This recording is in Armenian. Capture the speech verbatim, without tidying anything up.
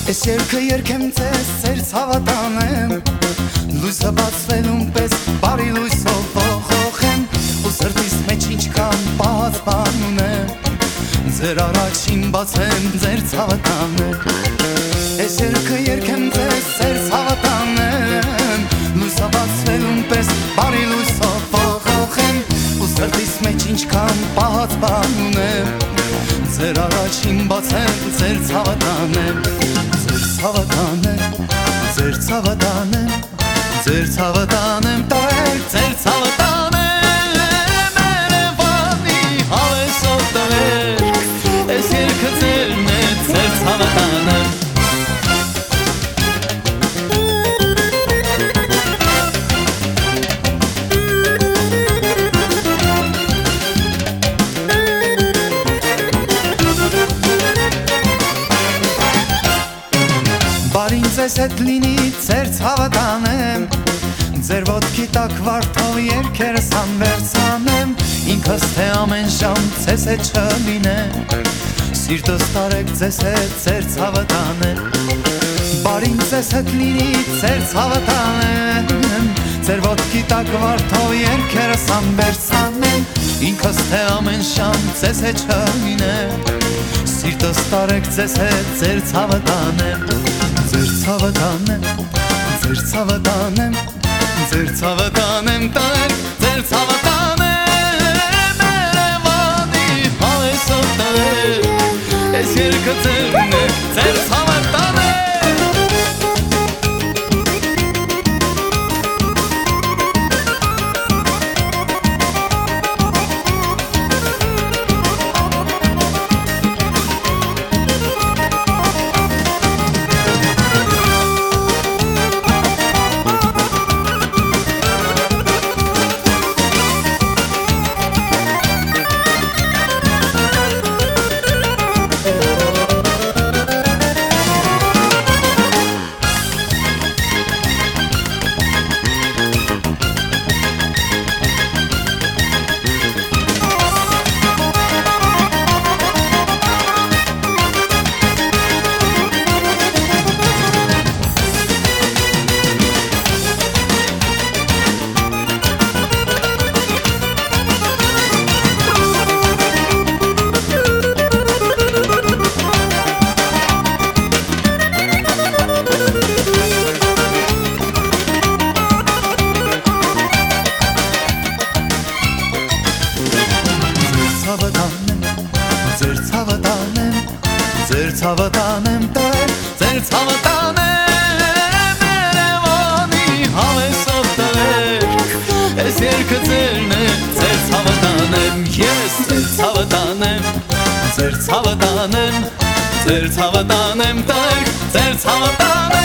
Ես երկը երկեմ ձեզ, ձեր ցավատանեմ, լույսը բացվելուն պես բարի լույսով ողողեմ, ու սրտիս մեջ ինչքան պահած բան ունեմ, ձեր առաջին բացեմ, ձեր ցավատանեմ։ Ես երկը երկեմ ձեզ, ձեր ցավատանեմ, լույսը բացվելուն պես բարի լույսով ողողեմ, ու սրտիս մեջ ինչքան պահած բան ունեմ, ձեր առաջին բացեմ, ձեր ցավատանեմ։ Ձեր ցավատանեմ, ձեր ցավատանեմ, ձեր ցավատանեմ, տեր, ձեր ցավատանեմ, Երևանի հավեսով տեր, ես երկը ձերն է, ձեր ցավատանեմ։ Բարին ձեզ հետ լինի, ձեր ցավատանեմ, ձեր ոտքի տակ վարդով երգերս անվերցանեմ, ինքս թե ամեն ժամ ձեզ հետ չլինեմ, սիրտս տարեք ձեզ հետ, ձեր ցավատանեմ։ Բարին ձեզ հետ լինի, ձեր ցավատանեմ, ձեր ոտքի տակ վարդով երգերս անվերցանեմ, ինքս թե ամեն ժամ ձեզ հետ չլինեմ, սիրտս տարեք ձեզ հետ, ձեր ցավատանեմ։ Ձեր ցավատանեմ, ձեր ցավատանեմ, ձեր ցավատանեմ, տեր, ձեր ցավատանեմ, Երևանի հավեսով տեր, ես երկը ձերն է, ձեր ցավատանեմ։ Ձեր ցավատանեմ, ձեր ցավատանեմ, տեր, ձեր ցավատանեմ, Երևանի հավեսով տեր, ես երկը ձերն է, ձեր ցավատանեմ, ես ձեր ցավատանեմ, ձեր ցավատանեմ, ձեր ցավատանեմ, տեր, ձեր ցավատանեմ։